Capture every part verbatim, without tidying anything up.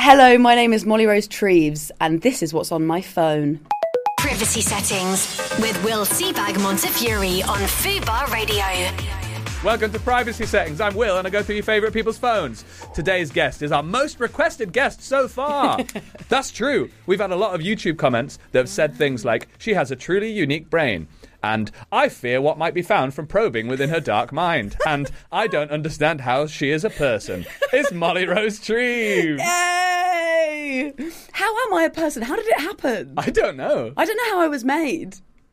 Hello, my name is Molly Rose Treves, and this is what's on my phone. Privacy Settings with Will Seabag Montefiore on Fubar Radio. Welcome to Privacy Settings. I'm Will, and I go through your favourite people's phones. Today's guest is our most requested guest so far. That's true. We've had a lot of YouTube comments that have said things like, she has a truly unique brain, and I fear what might be found from probing within her dark mind, and I don't understand how she is a person. It's Molly Rose Treves. Yay! How am I a person? How did it happen? I don't know. I don't know how I was made.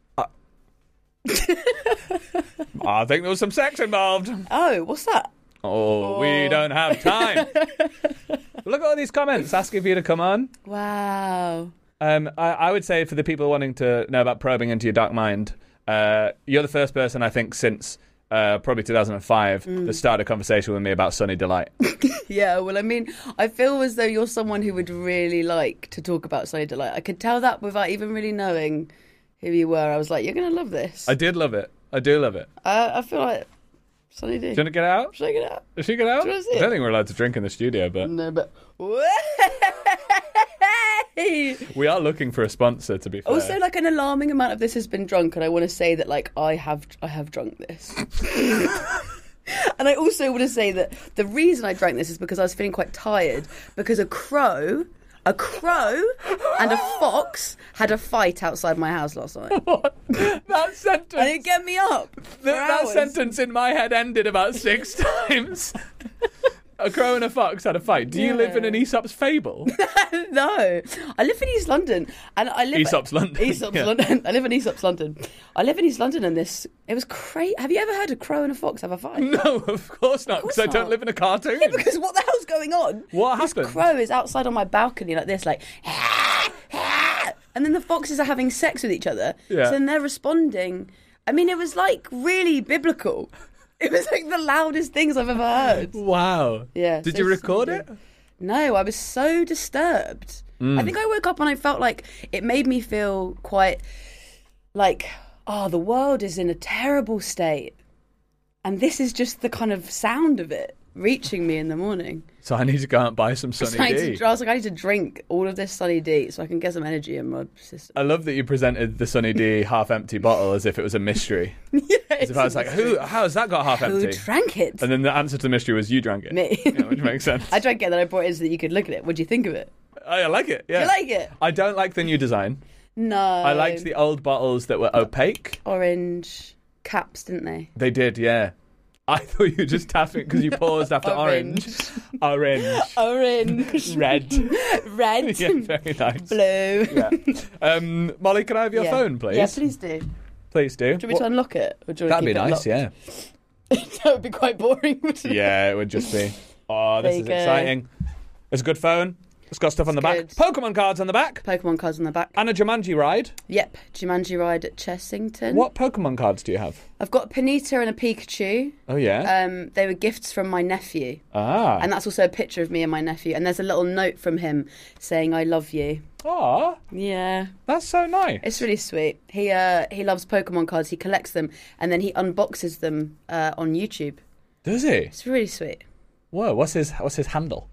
I think there was some sex involved. Oh, what's that? Oh, oh. We don't have time. Look at all these comments asking for you to come on. Wow. Um, I, I would say for the people wanting to know about probing into your dark mind, uh, you're the first person I think since uh, probably two thousand five mm. that started a conversation with me about Sunny Delight. Yeah, well, I mean, I feel as though you're someone who would really like to talk about Sunny Delight. I could tell that without even really knowing who you were. I was like, you're going to love this. I did love it. I do love it. Uh, I feel like Sunny D. Do you want to get out? Should I get out? Should you get out? Do you want to see I don't it? think we're allowed to drink in the studio, but... No, but... We are looking for a sponsor, to be fair. Also, like, an alarming amount of this has been drunk, and I want to say that, like, I have I have drunk this. And I also want to say that the reason I drank this is because I was feeling quite tired, because a crow... A crow and a fox had a fight outside my house last night. What? That sentence... And it get me up. The, that sentence in my head ended about six times. A crow and a fox had a fight. Do you Yeah. live in an Aesop's fable? No. I live in East London. And I live Aesop's London. Aesop's Yeah. London. I live in Aesop's London. I live in East London, and this... It was crazy. Have you ever heard a crow and a fox have a fight? No, of course not, because I not. don't live in a cartoon. Yeah, because what the hell's going on? What this happened? Crow is outside on my balcony like this, like... And then the foxes are having sex with each other. Yeah. So then they're responding. I mean, it was, like, really biblical. It was, like, the loudest things I've ever heard. Wow. Yeah. Did so you record it? something. No, I was so disturbed. Mm. I think I woke up and I felt like it made me feel quite like, oh, the world is in a terrible state. And this is just the kind of sound of it reaching me in the morning. So I need to go out and buy some Sunny So I, D. to, I was like, I need to drink all of this Sunny D so I can get some energy in my system. I love that you presented the Sunny D half-empty bottle as if it was a mystery. Yeah, As if I was like, who? How has that got half-empty? Who drank it? And then the answer to the mystery was you drank it. Me. Yeah, which makes sense. I drank it and then I brought it in so that you could look at it. What do you think of it? I, I like it, yeah. You like it? I don't like the new design. No. I liked the old bottles that were opaque. Orange caps, didn't they? They did, yeah. I thought you were just tapping because you paused after orange. Orange. Orange. Red. Red. Yeah, very nice. Blue. Yeah. Um, Molly, can I have your Yeah. phone, please? Yeah, please do. Do Please do. you want me to unlock it? Or do you want That'd to be keep it nice, locked? yeah. That would be quite boring, wouldn't it? Yeah, it would just be. Oh, this There is you go. exciting. It's a good phone. It's got stuff on the back. good. Pokemon cards on the back. Pokemon cards on the back. And a Jumanji ride. Yep. Jumanji ride at Chessington. What Pokemon cards do you have? I've got a Ponyta and a Pikachu. Oh, yeah? Um, they were gifts from my nephew. ah. And that's also a picture of me and my nephew. And there's a little note from him saying, I love you. Aw, Yeah. that's so nice. It's really sweet. He uh, he loves Pokemon cards. He collects them. And then he unboxes them uh, on YouTube. Does he? It's really sweet. Whoa, what's his what's his handle?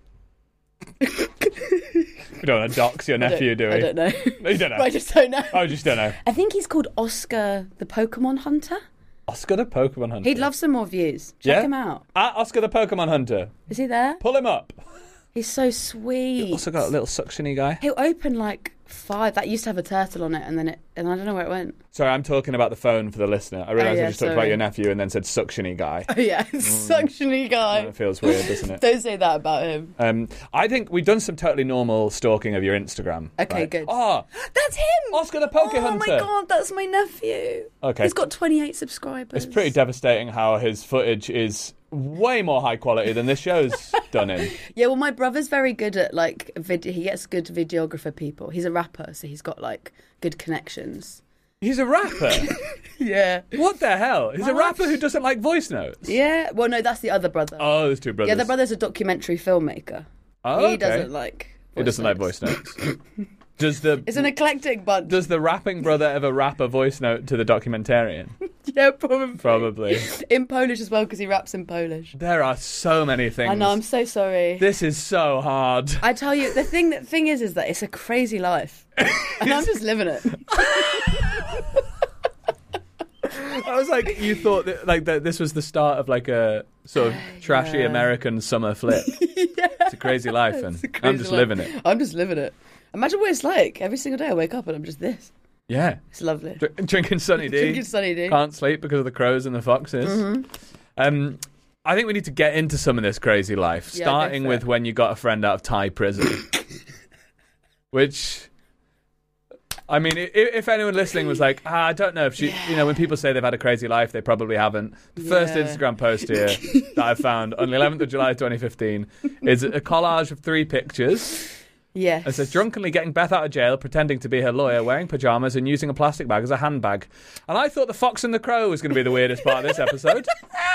We don't want to dox your I don't- nephew, do we? I don't know. No, you don't know. I just don't know. I just don't know. I think he's called Oscar the Pokemon Hunter. Oscar the Pokemon Hunter. He'd love some more views. Check Yeah? him out. At Oscar the Pokemon Hunter. Is he there? Pull him up. He's so sweet. Also got a little suctiony guy. He'll open like five. That used to have a turtle on it, and then it, and I don't know where it went. Sorry, I'm talking about the phone for the listener. I realised Oh, yeah, I just talked sorry. about your nephew and then said suctiony guy. Oh yeah, suctiony guy. That feels weird, doesn't it? Don't say that about him. Um, I think we've done some totally normal stalking of your Instagram. Okay, right? good. Oh, That's him. Oscar the Poke oh Hunter. my god, that's my nephew. Okay. He's got twenty-eight subscribers. It's pretty devastating how his footage is way more high quality than this show's done in. Yeah, well, my brother's very good at like vid- he gets good videographer people. He's a rapper, so he's got like good connections. He's a rapper? Yeah. What the hell? He's a What? rapper who doesn't like voice notes? Yeah. Well, no, that's the other brother. Oh, there's two brothers. The other brother's a documentary filmmaker. Oh, he okay. doesn't like. He doesn't like voice notes. Does the It's an eclectic bunch. does the rapping brother ever rap a voice note to the documentarian? Yeah, probably. Probably. In Polish as well, because he raps in Polish. There are so many things. I know, I'm so sorry. This is so hard. I tell you, the thing, the thing is, is that it's a crazy life. And I'm just living it. I was like, you thought that, like that this was the start of like a sort of trashy Yeah. American summer flip. Yeah. It's a crazy life, and It's a I'm crazy just life. living it. I'm just living it. Imagine what it's like. Every single day I wake up and I'm just this. Yeah. It's lovely. Dr- drinking Sunny D. Drinking Sunny D. Can't sleep because of the crows and the foxes. Mm-hmm. Um, I think we need to get into some of this crazy life, Yeah, go starting for with it. when you got a friend out of Thai prison. Which, I mean, i- if anyone listening was like, ah, I don't know if she, Yeah. you know, when people say they've had a crazy life, they probably haven't. The first Yeah. Instagram post here that I found on the eleventh of July twenty fifteen is a collage of three pictures. Yes. It says, drunkenly getting Beth out of jail, pretending to be her lawyer, wearing pyjamas and using a plastic bag as a handbag. And I thought the fox and the crow was going to be the weirdest part of this episode.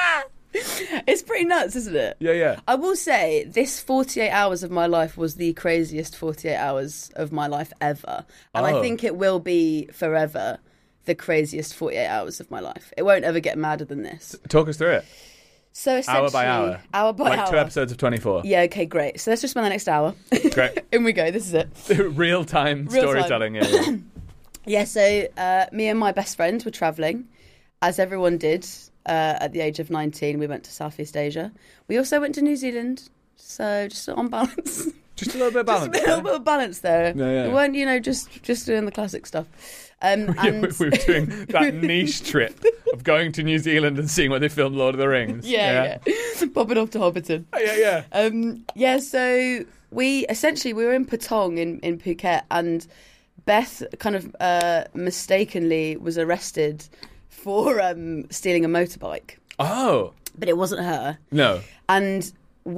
It's pretty nuts, isn't it? Yeah, yeah. I will say this forty-eight hours of my life was the craziest forty-eight hours of my life ever. And Oh. I think it will be forever the craziest forty-eight hours of my life. It won't ever get madder than this. Talk us through it. So Hour essentially, by hour. Hour by like hour. two episodes of twenty-four. Yeah, okay, great. So let's just spend the next hour. Great. In we go. This is it. Real time Real time. storytelling. Yeah, yeah. Yeah, so uh, me and my best friend were travelling, as everyone did uh, at the age of nineteen. We went to Southeast Asia. We also went to New Zealand, so just on balance. Just a little bit of Just a balance. little bit of balance there. Yeah, yeah. We weren't, you know, just just doing the classic stuff. Um, Yeah, and we were doing that niche trip of going to New Zealand and seeing where they filmed Lord of the Rings. yeah, yeah, popping off to Hobbiton. Yeah, yeah. Um, yeah, so we essentially we were in Patong in, in Phuket, and Beth kind of uh, mistakenly was arrested for um, stealing a motorbike, Oh, but it wasn't her. no. And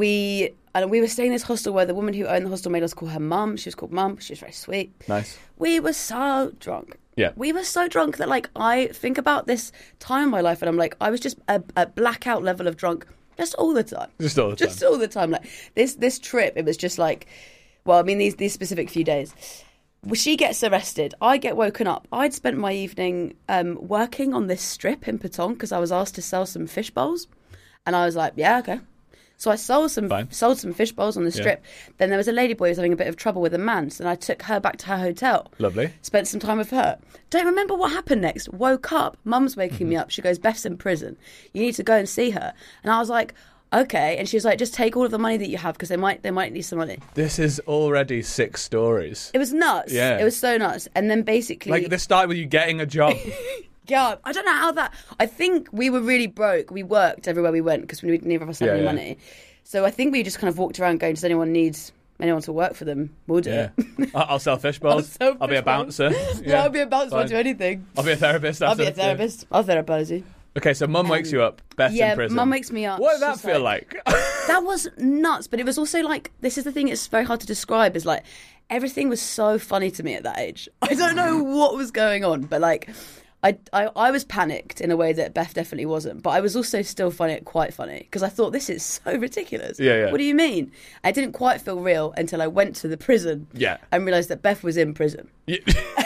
we and we were staying in this hostel where the woman who owned the hostel made us call her mum. She was called Mum. She was very sweet. Nice. We were so drunk. Yeah. We were so drunk that, like, I think about this time in my life and I'm like, I was just a, a blackout level of drunk just all the time. Just all the time. Just all the time. Like, this this trip, it was just like, well, I mean, these, these specific few days. Well, she gets arrested. I get woken up. I'd spent my evening um, working on this strip in Patong because I was asked to sell some fish bowls. And I was like, yeah, okay. So I sold some Fine. sold some fish bowls on the strip. Then there was a lady boy who was having a bit of trouble with a man, so then I took her back to her hotel. Lovely. Spent some time with her. Don't remember what happened next. Woke up. Mum's waking Mm-hmm. me up. She goes, Beth's in prison. You need to go and see her. And I was like, okay. And she was like, just take all of the money that you have because they might they might need some money. This is already six stories. It was nuts. Yeah. It was so nuts. And then basically, Like, this started with you getting a job. yeah, I don't know how that. I think we were really broke. We worked everywhere we went because we neither of us had Yeah, any yeah. money. So I think we just kind of walked around going, does anyone need anyone to work for them? We'll do Yeah. it. I- I'll sell fish balls. sell I'll be a fish bowls. bouncer. Yeah, I'll be a bouncer. I'll Fine. do anything. I'll be a therapist. I'll be a after. therapist. I'll therapise you. Okay, so mum wakes you up. Beth's Yeah, in prison. mum wakes me up. What did that She's feel like? That was nuts, but it was also like, this is the thing it's very hard to describe, is like, everything was so funny to me at that age. I don't know what was going on, but like, I, I, I was panicked in a way that Beth definitely wasn't, but I was also still finding it quite funny, because I thought, this is so ridiculous. Yeah, yeah. What do you mean? I didn't quite feel real until I went to the prison Yeah. and realised that Beth was in prison. Yeah.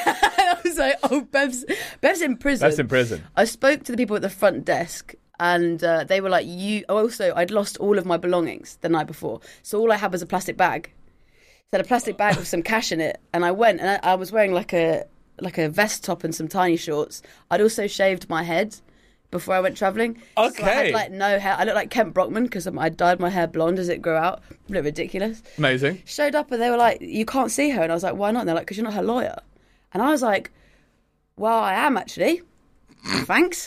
I was like, oh, Beth's, Beth's in prison. Beth's in prison. I spoke to the people at the front desk, and uh, they were like, "You." Oh, also, I'd lost all of my belongings the night before, so all I had was a plastic bag. So I had a plastic bag with some cash in it, and I went, and I, I was wearing like a like a vest top and some tiny shorts. I'd also shaved my head before I went travelling. So I Okay. had like no hair. I looked like Kent Brockman because I dyed my hair blonde as it grew out. A bit ridiculous. Amazing. Showed up and they were like, "You can't see her," and I was like, "Why not?" And they're like, "Because you're not her lawyer." And I was like, "Well, I am actually. Thanks."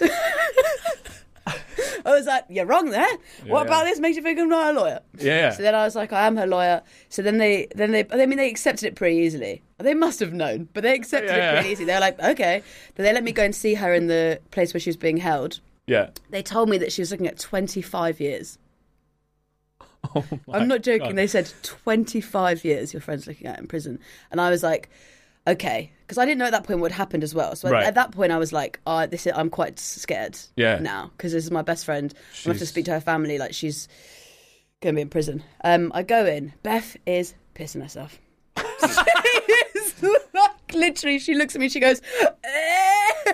I was like, "You're wrong there. What Yeah. about this makes you think I'm not a lawyer?" Yeah. So then I was like, "I am her lawyer." So then they, then they, I mean, they accepted it pretty easily. They must have known, but they accepted Yeah. it pretty easily. They were like, "Okay." But they let me go and see her in the place where she was being held. Yeah. They told me that she was looking at twenty-five years. Oh my I'm not joking. God. They said twenty-five years your friend's looking at in prison. And I was like, okay. Because I didn't know at that point what had happened as well. So Right. at that point I was like, oh, this is, I'm quite scared Yeah. now. Because this is my best friend. I'm going to have to She's- speak to her family. Like, she's going to be in prison. Um, I go in. Beth is pissing herself. She is like, literally, she looks at me, she goes, hey!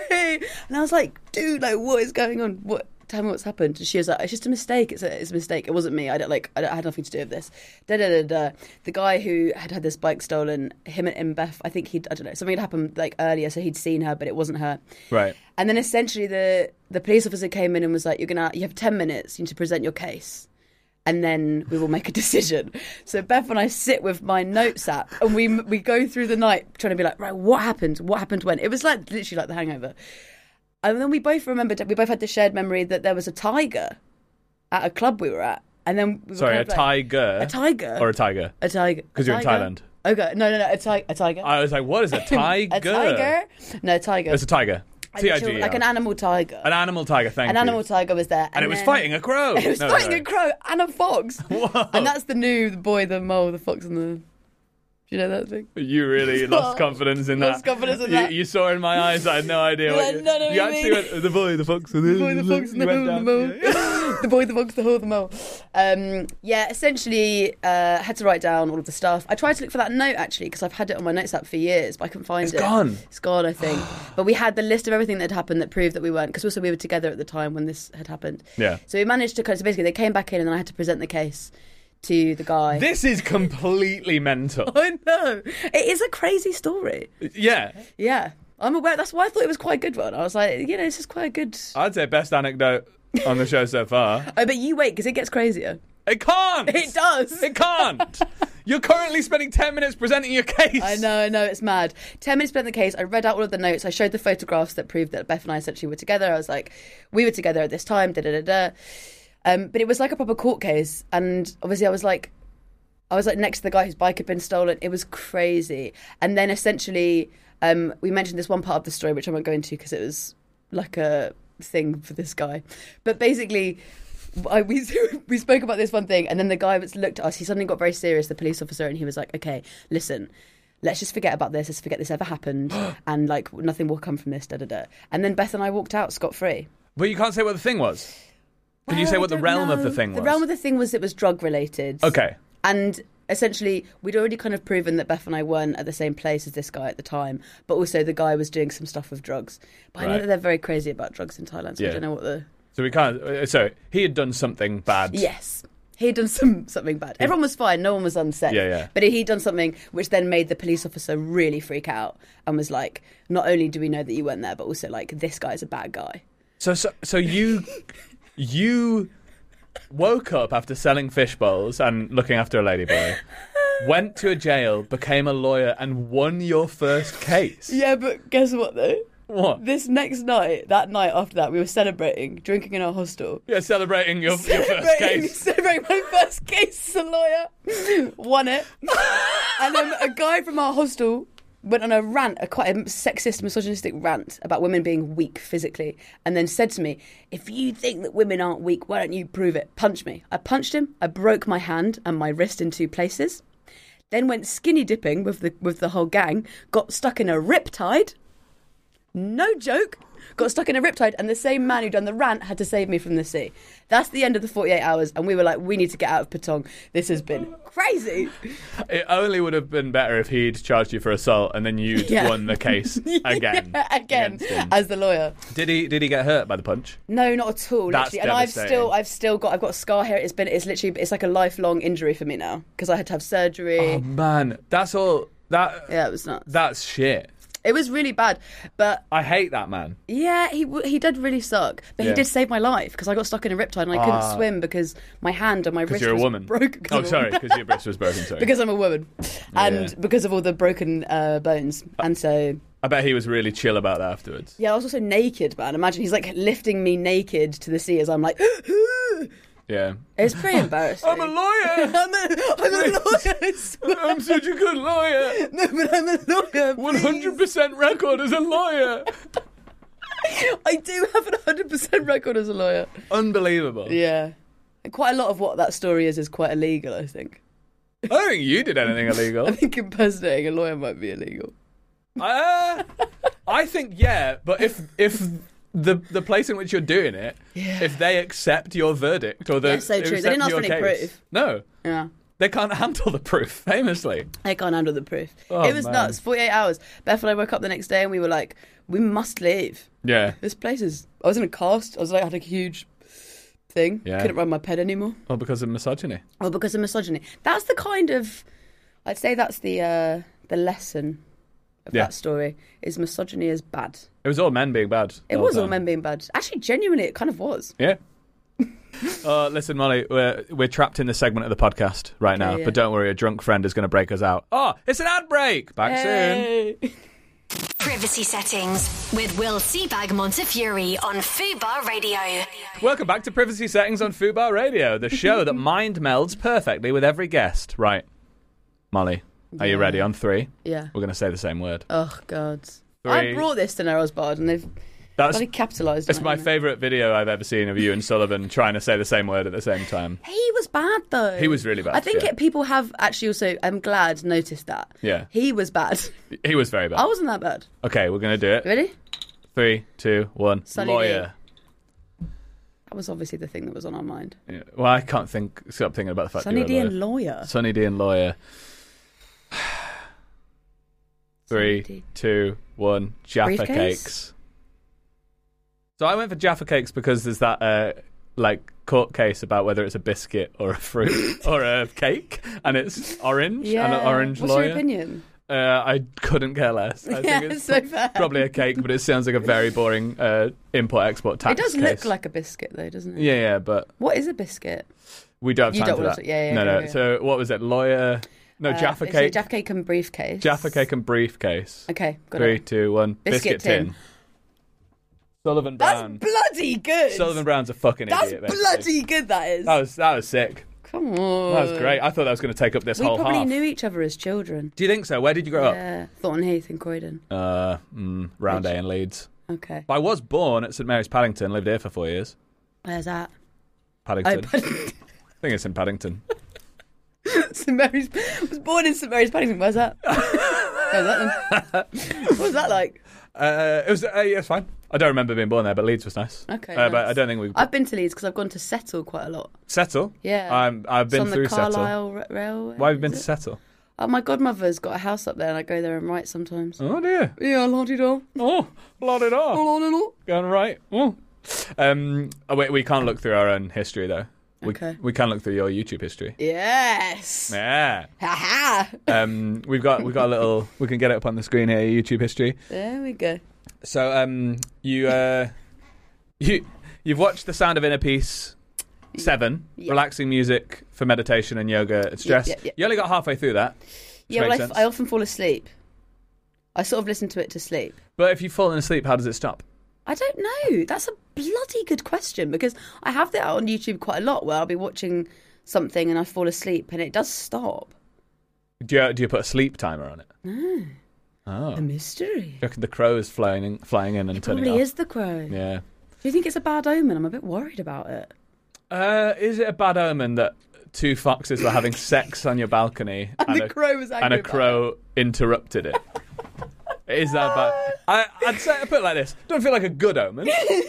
And I was like, dude, like, what is going on? What? Tell me what's happened. And she was like, it's just a mistake. It's a, it's a mistake. It wasn't me. I don't like. I, don't, I had nothing to do with this. Da da da da. The guy who had had this bike stolen, him and him Beth. I think he'd. I don't know. Something had happened like earlier, so he'd seen her, but it wasn't her. Right. And then essentially the the police officer came in and was like, "You're gonna. You have ten minutes. You need to present your case, and then we will make a decision." So Beth and I sit with my notes app, and we we go through the night trying to be like, right, what happened? What happened when? It was like literally like The Hangover. And then we both remembered, we both had the shared memory that there was a tiger at a club we were at. And then we were Sorry, kind a of like, tiger? A tiger. Or a tiger? A tiger. Because you're in Thailand. Okay, no, no, no, a, ti- a tiger. I was like, what is a tiger? A tiger? No, a tiger. It's a tiger. T I G E R. Like an animal tiger. An animal tiger, thank An you. animal tiger was there. And, and it was then- fighting a crow. It was No, fighting no. a crow and a fox. Whoa. And that's the new, the boy, the mole, the fox and the... Do you know that thing? You really lost confidence in that. Lost confidence in you, that. You saw in my eyes, I had no idea. You're what like, you, no, no, you you actually mean- went, the boy, the fox, and the, The boy, the fox, and the you went mole, the down. mole. Yeah. The boy, the fox, the hole, the mole. Um, yeah, essentially, uh, had to write down all of the stuff. I tried to look for that note, actually, because I've had it on my notes app for years, but I couldn't find It's it. gone. It's gone, I think. But we had the list of everything that had happened that proved that we weren't, because also we were together at the time when this had happened. Yeah. So we managed to, so basically, they came back in and then I had to present the case to the guy. This is completely mental. I know. It is a crazy story. Yeah. Yeah. I'm aware. That's why I thought it was quite a good one. I was like, you know, this is quite a good... I'd say best anecdote on the show so far. Oh, but you wait, because it gets crazier. It can't! It does. It can't! You're currently spending ten minutes presenting your case. I know, I know, it's mad. Ten minutes spent the case, I read out all of the notes, I showed the photographs that proved that Beth and I essentially were together. I was like, we were together at this time, da-da-da-da. Um, but it was like a proper court case, and obviously I was like, I was like next to the guy whose bike had been stolen. It was crazy. And then essentially, um, we mentioned this one part of the story, which I won't go into because it was like a thing for this guy. But basically, I, we we spoke about this one thing, and then the guy was looked at us. He suddenly got very serious, the police officer, and he was like, "Okay, listen, let's just forget about this. Let's forget this ever happened, and like nothing will come from this." Da da da. And then Beth and I walked out scot free. But you can't say what the thing was. Can you Well, say I what the don't realm of know. the thing was? The realm of the thing was it was drug related. Okay. And essentially, we'd already kind of proven that Beth and I weren't at the same place as this guy at the time, but also the guy was doing some stuff with drugs. But I know Right. that they're very crazy about drugs in Thailand, so Yeah. I don't know what the... So we can't. uh, So he had done something bad. Yes. He'd done some something bad. Everyone was fine. No one was unsafe. Yeah, yeah. But he'd done something which then made the police officer really freak out and was like, not only do we know that you weren't there, but also like, this guy's a bad guy. So so so you you woke up after selling fish bowls and looking after a ladyboy, went to a jail, became a lawyer, and won your first case. Yeah, but guess what though? What? This next night, that night after that, we were celebrating, drinking in our hostel. Yeah, celebrating your, your first Celebrating, case. celebrating my first case as a lawyer. Won it. And then a guy from our hostel went on a rant, a quite a sexist, misogynistic rant about women being weak physically, and then said to me, if you think that women aren't weak, why don't you prove it? Punch me. I punched him. I broke my hand and my wrist in two places. Then went skinny dipping with the with the whole gang, got stuck in a riptide. No joke. Got stuck in a riptide, and the same man who done the rant had to save me from the sea. That's the end of the forty-eight hours, and we were like, we need to get out of Patong. This has been crazy. It only would have been better if he'd charged you for assault and then you'd Yeah. won the case again. Yeah, again, against him. as the lawyer. Did he? Did he get hurt by the punch? No, not at all. That's Literally. And I've devastating. still, I've still got, I've got a scar here. It's been, it's literally, it's like a lifelong injury for me now because I had to have surgery. Oh man, that's all. That Yeah, it was nuts. that's shit. It was really bad, but I hate that man. yeah, he w- he did really suck. But Yeah. he did save my life because I got stuck in a riptide and I couldn't Ah. swim because my hand and my wrist Because you're a was woman. broken. 'cause Oh, I'm a sorry, woman. because your wrist was broken. Sorry. Because I'm a woman, and Yeah. because of all the broken uh, bones, and so I bet he was really chill about that afterwards. yeah, I was also naked, man. Imagine he's like lifting me naked to the sea as I'm like, Yeah. it's pretty embarrassing. I'm a lawyer. I'm a, I'm a lawyer. I swear. I'm such a good lawyer. No, but I'm a lawyer. one hundred percent record as a lawyer. please. I do have an one hundred percent record as a lawyer. Unbelievable. Yeah, quite a lot of what that story is is quite illegal. I think. I don't think you did anything illegal. I think impersonating a lawyer might be illegal. Uh, I think yeah, but if if the the place in which you're doing it, Yeah. if they accept your verdict or the Yeah, so true. They accept didn't ask your for any case- proof. No, Yeah. They can't handle the proof, famously. They can't handle the proof. Oh, it was man. nuts. forty-eight hours. Beth and I woke up the next day and we were like, we must leave. Yeah. This place is... I was in a cast. I was like, I had a huge thing. Yeah. Couldn't ride my ped anymore. Well, because of misogyny. Well, because of misogyny. That's the kind of... I'd say that's the uh, the lesson of Yeah. that story, is misogyny is bad. It was all men being bad. It the was whole all time. men being bad. Actually, genuinely, it kind of was. Yeah. Uh, listen, Molly, we're, we're trapped in this segment of the podcast right now, Okay, yeah. but don't worry, a drunk friend is going to break us out. Oh, it's an ad break! Back soon. Hey. Privacy Settings with Will Seabag Montefiore on Fubar Radio. Welcome back to Privacy Settings on Fubar Radio, the show that mind melds perfectly with every guest. Right, Molly, are you Yeah. ready? On three, Yeah. we're going to say the same word. Oh, God. Three. I brought this to Narrow's Bard and they've That's bloody capitalised It's on it, my haven't favourite video I've ever seen of you and Sullivan trying to say the same word at the same time. they? He was bad, though. He was really bad, I think yeah. it, people have actually also, I'm glad, noticed that. Yeah. He was bad. He was very bad. I wasn't that bad. Okay, we're going to do it. Ready? Three, two, one. Sunny Lawyer. That was obviously the thing that was on our mind. Yeah. Well, I can't think. Stop thinking about the fact Sunny that D you're a and lawyer. lawyer. Sunny D and lawyer. Three, Sunny D. two, one. Jaffa Briefcase? cakes. So I went for Jaffa cakes because there's that uh, like court case about whether it's a biscuit or a fruit or a cake, and it's orange Yeah. and an orange What's lawyer. your opinion? Uh, I couldn't care less. I Yeah, think it's so fair. probably a cake, but it sounds like a very boring uh, import-export tax It does case. look like a biscuit, though, doesn't it? Yeah, yeah, but What is a biscuit? we don't have You time don't for want that. to- yeah, yeah, no, go, no. go. So what was it? Lawyer? No, Uh, Jaffa so cake. Jaffa cake and briefcase. Jaffa cake and briefcase. Okay, got Three, it. two, one. Biscuit tin. Sullivan That's Brown. bloody good. Sullivan Brown's a fucking That's idiot. basically. bloody good, that is. That was that was sick. Come on. That was great. I thought that was going to take up this We whole probably half. knew each other as children. Do you think so? Where did you grow Yeah. Thornton Heath in Croydon. up? Uh, mm, round A in Leeds. Okay. But I was born at St Mary's Paddington. Lived here for four years. Where's that? Paddington. Oh, Paddington. I think it's in Paddington. St Mary's. Was born in St Mary's Paddington. Where's that? Where's that then? What was that like? Uh, it was. Uh, yeah, it's fine. I don't remember being born there, but Leeds was nice. Okay. Uh, But nice. I don't think we I've been to Leeds because I've gone to Settle quite a lot. Settle. Yeah. Um, I've been it's on through the Settle. Carlisle ra- Railway. Why have you been to is it? Settle? Oh, my godmother's got a house up there, and I go there and write sometimes. Oh dear. Yeah, lottie do. Oh, bloody da. Oh, Going right. Oh. Um. Oh, wait, we can't look through our own history though. We, Okay. we can look through your YouTube history. Yes. Yeah. Ha ha. Um. We've got we've got a little. We can get it up on the screen here. YouTube history. There we go. So um. You uh. You you've watched The Sound of Inner Peace. Seven. Yeah. Relaxing music for meditation and yoga and stress. yeah, yeah. You only got halfway through that. Which Yeah, well, makes I, f- sense. I often fall asleep. I sort of listen to it to sleep. But if you've fallen asleep, how does it stop? I don't know. That's a bloody good question because I have that on YouTube quite a lot where I'll be watching something and I fall asleep and it does stop. Do you do you put a sleep timer on it? No. Oh. A mystery. You reckon the crow is flying in, flying in and It turning probably it off? is the crow. Yeah. Do you think it's a bad omen? I'm a bit worried about it. Uh, is it a bad omen that two foxes were having sex on your balcony And the crow was angry and a about crow interrupted it? Is that bad? I, I'd say I put it like this. Don't feel like a good omen.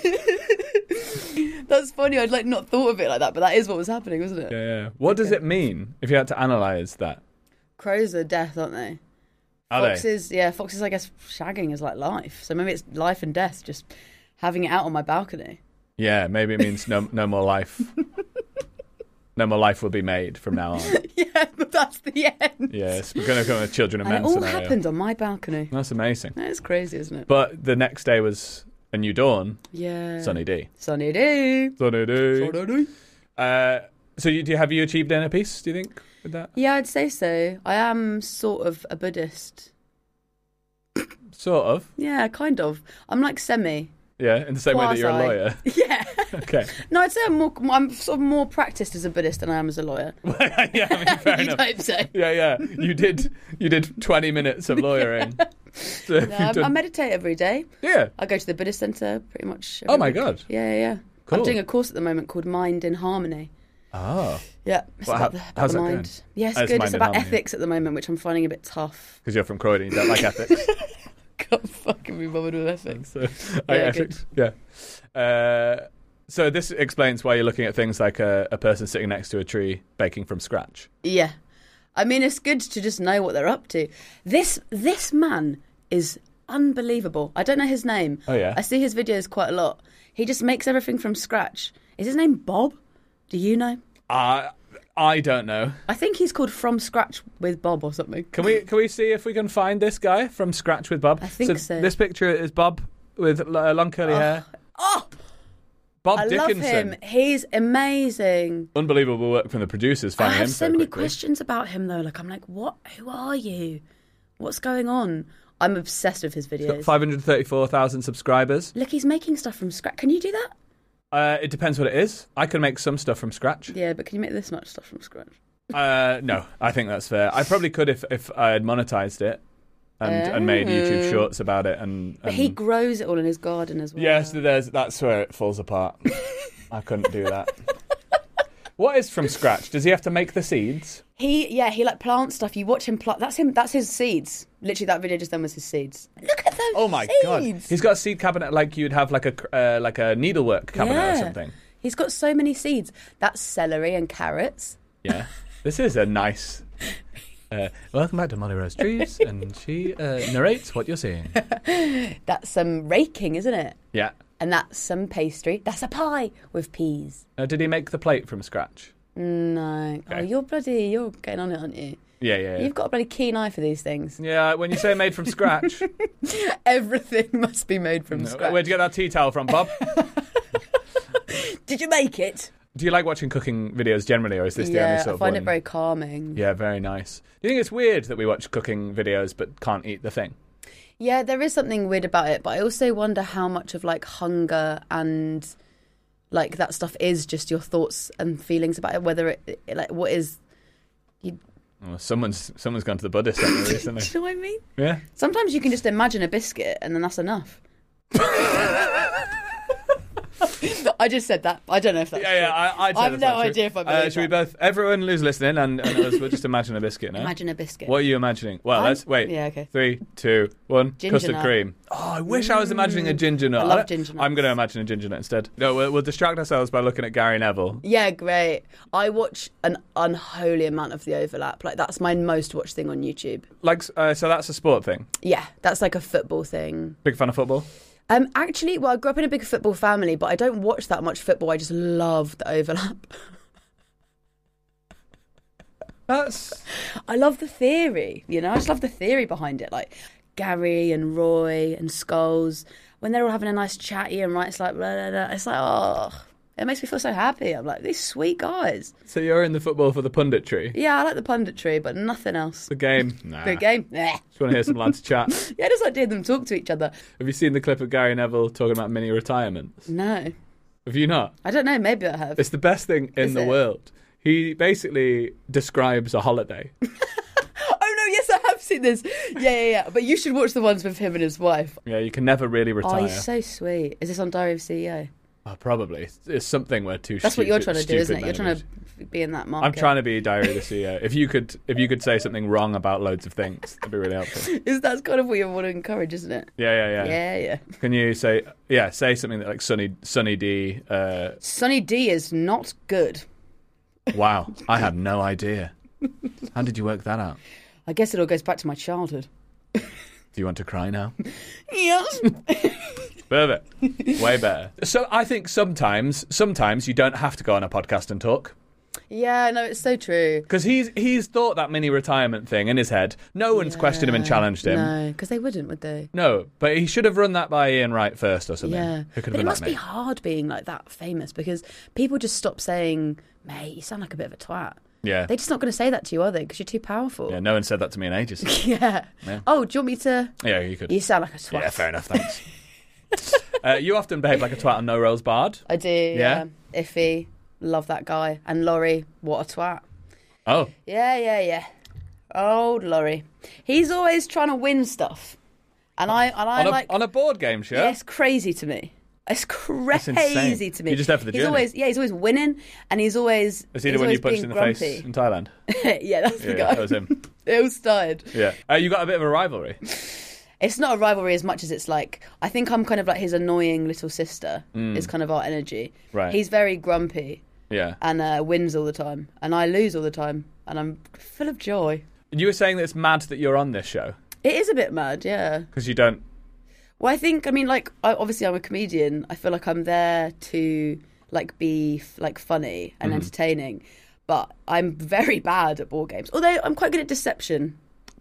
That's funny. I'd like not thought of it like that, but that is what was happening, wasn't it? Yeah, yeah. What does Okay. it mean if you had to analyse that? Crows are death, aren't they? Are they? Foxes, yeah, foxes. I guess shagging is like life. So maybe it's life and death. Just having it out on my balcony. Yeah, maybe it means no, no more life. No more life will be made from now on. Yeah, but that's the end. Yes, we're going to come with children of And men it all scenario. happened on my balcony. That's amazing. That is crazy, isn't it? But the next day was a new dawn. Yeah. Sunny D. Sunny day. Sunny D. Sunny day. Uh, so you, do you, have you achieved inner peace, do you think, with that? Yeah, I'd say so. I am sort of a Buddhist. Sort of. Yeah, kind of. I'm like semi. Yeah, in the same way that you're a Quasi. lawyer. Yeah. Okay. No, I'd say I'm more. I'm sort of more practiced as a Buddhist than I am as a lawyer. Yeah, I mean, fair You'd enough. hope so. Yeah, yeah. You did You did twenty minutes of lawyering. So if No, you've I, I done- meditate every day. yeah. I go to the Buddhist centre pretty much. Oh every my week. God. Yeah, yeah, yeah. Cool. I'm doing a course at the moment called Mind in Harmony. Oh. Yeah, it's Well, about, how- the, about how's the that mind. going? Yeah, it's Oh, it's good. Mind It's in about Harmony. ethics at the moment, which I'm finding a bit tough. Because you're from Croydon, you don't like ethics. Can't fucking be bothered with ethics. So, I Yeah, ethics. Yeah. Uh, so this explains why you're looking at things like a, a person sitting next to a tree baking from scratch. Yeah. I mean, it's good to just know what they're up to. This this man is unbelievable. I don't know his name. Oh, yeah? I see his videos quite a lot. He just makes everything from scratch. Is his name Bob? Do you know? Uh, I don't know. I think he's called From Scratch with Bob or something. Can we can we see if we can find this guy from Scratch with Bob? I think so. This picture is Bob with uh, long curly oh. hair. Oh! Bob I Dickinson. love him. He's amazing. Unbelievable work from the producers I finding have him so so many quickly. questions about him, though. Like, I'm like, what? Who are you? What's going on? I'm obsessed with his videos. five hundred thirty-four thousand subscribers. Look, he's making stuff from scratch. Can you do that? Uh, it depends what it is. I can make some stuff from scratch. Yeah, but can you make this much stuff from scratch? Uh, no, I think that's fair. I probably could if, if I had monetized it and, and made YouTube shorts about it. And, and But he grows it all in his garden as well. yes, there's that's where it falls apart. I couldn't do that. What is from scratch? Does he have to make the seeds? He, yeah, he like plants stuff. You watch him plant. That's him. That's his seeds. Literally, that video just then was his seeds. Look at those. Oh my seeds. god! He's got a seed cabinet like you'd have like a uh, like a needlework cabinet yeah. or something. He's got so many seeds. That's celery and carrots. Yeah, this is a nice. Uh, welcome back to Molly Rose Trees, and she uh, narrates what you're seeing. That's some raking, isn't it? Yeah. And that's some pastry. That's a pie with peas. Uh, did he make the plate from scratch? No. Okay. Oh, you're bloody. You're getting on it, aren't you? Yeah, yeah. yeah. You've got a bloody keen eye for these things. Yeah, when you say made from scratch, Everything must be made from no, scratch. where'd you get that tea towel from, Bob? Did you make it? Do you like watching cooking videos generally, or is this the only Yeah, sort I of find one? it very calming. Yeah, very nice. Do you think it's weird that we watch cooking videos but can't eat the thing? Yeah, there is something weird about it, but I also wonder how much of like hunger and like that stuff is just your thoughts and feelings about it. Whether it, it like what is, you, Well, someone's someone's gone to the Buddhist centre recently. do you know what I mean? Yeah. Sometimes you can just imagine a biscuit and then that's enough. I just said that. I don't know if that's Yeah, yeah, true. I, I'd say I have that's no not true. idea if I Uh, believe should we that. both, everyone who's listening, and, and us, we'll just imagine a biscuit now. Imagine a biscuit. What are you imagining? Well, I'm- let's wait. yeah, okay. Three, two, one. Ginger Custard nut. cream. Oh, I wish I was imagining a ginger nut. I love don't- ginger I'm nuts. going to imagine a ginger nut instead. No, we'll, we'll distract ourselves by looking at Gary Neville. Yeah, great. I watch an unholy amount of The Overlap. Like, that's my most watched thing on YouTube. Like, uh, so that's a sport thing. Yeah, that's like a football thing. Big fan of football. Um, actually, well, I grew up in a big football family, but I don't watch that much football. I just love The Overlap. That's I love the theory, you know? I just love the theory behind it. Like, Gary and Roy and Scholes, when they're all having a nice chatty and right, it's like, blah, blah, blah. It's like, oh, it makes me feel so happy. I'm like, these sweet guys. so you're in the football for the punditry. Yeah, I like the punditry, but nothing else. The game. Nah. The game? Nah. Just want to hear some lads chat. Yeah, I just like to hear them talk to each other. Have you seen the clip of Gary Neville talking about mini retirements? No. Have you not? I don't know, maybe I have. It's the best thing in Is the it? world. He basically describes a holiday. Oh, no, yes, I have seen this. Yeah, yeah, yeah. But you should watch the ones with him and his wife. Yeah, you can never really Oh, retire. he's so sweet. Is this on Diary of a C E O? Oh, probably. It's, it's something where two That's stupid, what you're trying to do, isn't it? stupid You're trying managers- to be in that market. I'm trying to be Diary of the C E O. If you could, if you could say something wrong about loads of things, that'd be really helpful. Is that's kind of what you want to encourage, isn't it? Yeah, yeah, yeah. Yeah, yeah. Can you say, yeah, say something that like Sunny, Sunny D? Uh, Sunny D is not good. wow, I had no idea. How did you work that out? I guess it all goes back to my childhood. Do you want to cry now? Yes. Perfect. Way better. So I think sometimes, sometimes you don't have to go on a podcast and talk. Yeah, no, it's so true. Because he's he's thought that mini retirement thing in his head. No one's questioned him and challenged him. No, because they wouldn't, would they? No, but he should have run that by Ian Wright first or something. Yeah. Who could have But it been must like be me. hard being like that famous because people just stop saying, mate, you sound like a bit of a twat. Yeah. They're just not going to say that to you, are they? Because you're too powerful. Yeah, no one said that to me in ages. Yeah. Yeah. Oh, do you want me to? Yeah, you could. You sound like a twat. Yeah, fair enough, thanks. uh, you often behave like a twat on No Rolls Barred. I do. Yeah? Yeah. Iffy, love that guy, and Laurie, what a twat. Oh, Yeah, yeah, yeah. Old Laurie. He's always trying to win stuff, and I and I on a, like. on a board game show? Yeah, it's crazy to me. It's insane. crazy to me. You're just there for the he's journey. Always, yeah, he's always winning, and he's always. Is he he's the one you always punched being in the grumpy. face in Thailand? Yeah, that's Yeah, the yeah, guy. that was him. It all started. Yeah. Uh, you got a bit of a rivalry. It's not a rivalry as much as it's like I think I'm kind of like his annoying little sister. Is kind of our energy. Mm. Right. He's very grumpy Yeah. and uh, wins all the time, and I lose all the time. and I'm full of joy. You were saying that it's mad that you're on this show It is a bit mad, yeah. because you don't. Well, I think, I mean, like, I, obviously I'm a comedian. I feel like I'm there to, like, be, like, funny and Mhm. entertaining. But I'm very bad at board games. Although I'm quite good at deception.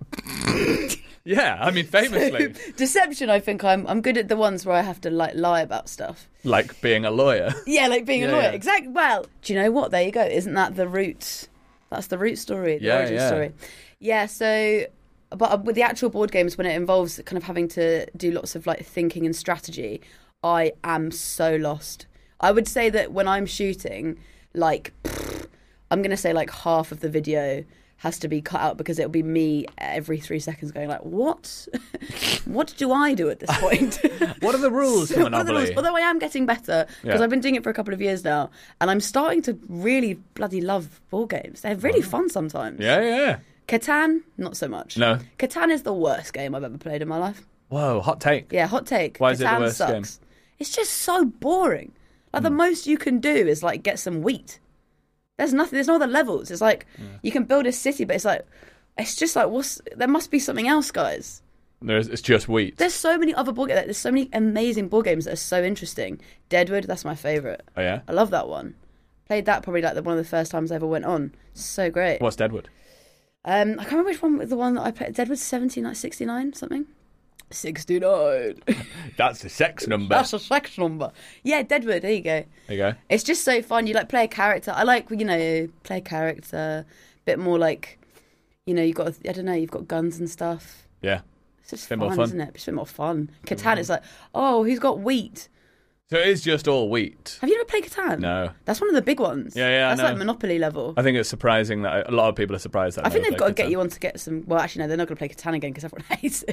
Yeah, I mean, famously, So, deception, I think I'm I'm good at the ones where I have to, like, lie about stuff. like being a lawyer. Yeah, like being Yeah, a lawyer. yeah. Exactly. Well, do you know what? There you go. Isn't that the root? That's the root story, the Yeah, origin yeah. story. Yeah, so... But with the actual board games, when it involves kind of having to do lots of like thinking and strategy, I am so lost. I would say that when I'm shooting, like, pfft, I'm going to say like half of the video has to be cut out because it'll be me every three seconds going like, what? What do I do at this point? What are the rules So for what are the Monopoly? rules? Although I am getting better because Yeah. I've been doing it for a couple of years now, and I'm starting to really bloody love board games. They're really fun sometimes. Yeah, yeah. Catan, not so much. No. Catan is the worst game I've ever played in my life. Whoa, hot take. Yeah, hot take. Why is it the Catan worst sucks. game? It's just so boring. Like Hmm. the most you can do is like get some wheat. There's nothing. There's no other levels. It's like you can build a city, but it's like it's just like what's there must be something else, guys. There's, it's just wheat. There's so many other board games. There's so many amazing board games that are so interesting. Deadwood, that's my favourite. Oh, yeah? I love that one. Played that probably like the, one of the first times I ever went on. So great. What's Deadwood? Um, I can't remember which one was the one that I played. Deadwood seventeen, like sixty-nine, something. sixty-nine. That's the sex number. That's a sex number. Yeah, Deadwood. There you go. There you go. It's just so fun. You like play a character. I like you know play a character. Bit more like, you know, you got I don't know. You've got guns and stuff. Yeah. It's just Bit fun, more fun. isn't it? It's a bit more fun. Catan is like, oh, who's got wheat? So it is just all wheat. Have you ever played Catan? No. That's one of the big ones. Yeah, yeah, I That's know. like Monopoly level. I think it's surprising that a lot of people are surprised that I think never they've got to played get you Catan. on to get some. Well, actually, no, they're not going to play Catan again because everyone hates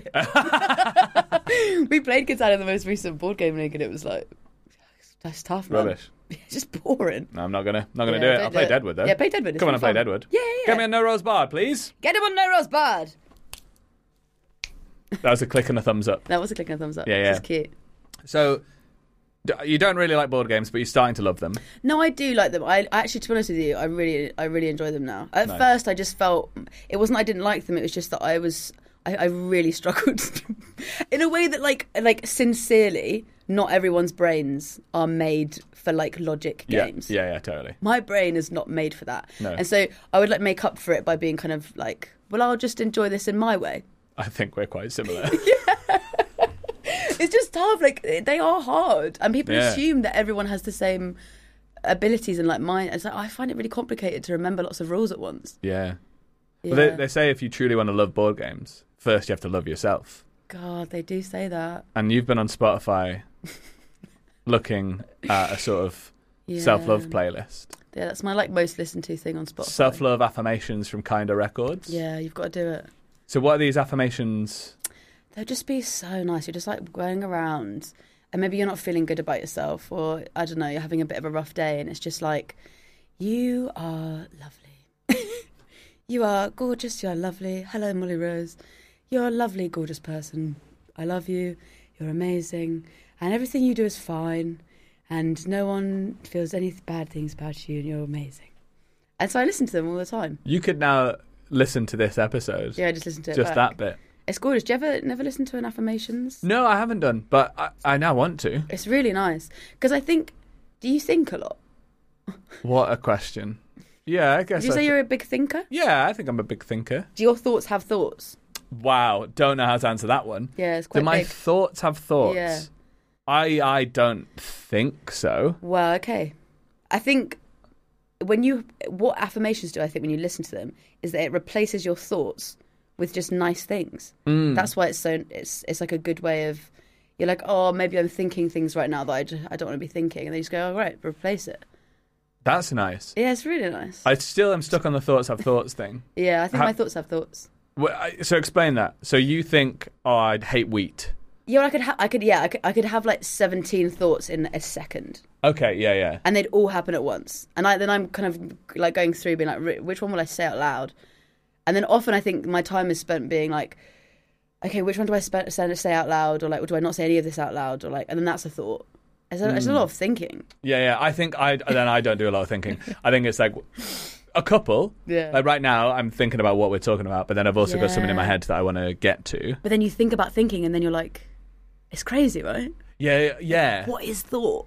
it. We played Catan in the most recent board game league, and it was like that's tough, man. Rubbish. It's just boring. No, I'm not gonna, not gonna Yeah, do it. don't I'll do play it. Deadwood though. Yeah, play Deadwood. It's Come on, really and play fun. Deadwood. Yeah, yeah, yeah. Get me a no rose bard, please. Get him on No Rose Bard. That was a click and a thumbs up. That was a click and a thumbs up. Yeah, yeah. This is cute. So d- you don't really like board games, but you're starting to love them. No, I do like them. I actually, to be honest with you, I really, I really enjoy them now. At Nice. first, I just felt it wasn't I didn't like them. It was just that I was, I, I really struggled in a way that, like, like sincerely, not everyone's brains are made for like logic games. Yeah, yeah, yeah, totally. My brain is not made for that, No. and so I would like make up for it by being kind of like, well, I'll just enjoy this in my way. I think we're quite similar. It's just tough. Like they are hard, and people Yeah. assume that everyone has the same abilities and like mine. It's like I find it really complicated to remember lots of rules at once. Yeah. Yeah. Well, they, they say if you truly want to love board games, first you have to love yourself. God, they do say that. And you've been on Spotify looking at a sort of Yeah. self-love playlist. Yeah, that's my like most listened to thing on Spotify. Self-love affirmations from Kinda Records. Yeah, you've got to do it. So what are these affirmations? They'll just be so nice. You're just like going around, and maybe you're not feeling good about yourself, or I don't know, you're having a bit of a rough day, and it's just like, you are lovely. You are gorgeous. You are lovely. Hello, Molly Rose. You're a lovely, gorgeous person. I love you. You're amazing, and everything you do is fine, and no one feels any bad things about you, and you're amazing. And so I listen to them all the time. You could now listen to this episode. Yeah, I just listen to it. Just back. that bit. It's gorgeous. Do you ever never listen to an affirmations? No, I haven't done, but I, I now want to. It's really nice because I think. Do you think a lot? What a question. Yeah, I guess. Did you I say th- you're a big thinker? Yeah, I think I'm a big thinker. Do your thoughts have thoughts? Wow, don't know how to answer that one. Yeah, it's Do quite my big. thoughts have thoughts? Yeah. I I don't think so. Well, okay. I think when you what affirmations do I think when you listen to them is that it replaces your thoughts with just nice things. Mm. That's why it's so it's it's like a good way of you're like, oh, maybe I'm thinking things right now that I, just, I don't want to be thinking, and then you just go, oh, right, replace it. That's nice. Yeah, it's really nice. I still am stuck on the thoughts have thoughts thing. Yeah, I think How- my thoughts have thoughts. Well, I- So explain that. So you think, oh, I'd hate wheat. Yeah, well, I could, ha- I could, yeah, I could, I could have like seventeen thoughts in a second, Okay, yeah, yeah. and they'd all happen at once. And I, then I'm kind of like going through, being like, "Ri- which one will I say out loud? And then often I think my time is spent being like, okay, which one do I spe- say say out loud, or like, do I not say any of this out loud, or like, and then that's a thought. It's a, it's a lot of thinking. Yeah, yeah. I think I then I don't do a lot of thinking. I think it's like A couple. Yeah. Like right now, I'm thinking about what we're talking about, but then I've also got something in my Yeah. head that I want to get to. But then you think about thinking, and then you're like, it's crazy, right? Yeah, yeah. What is thought?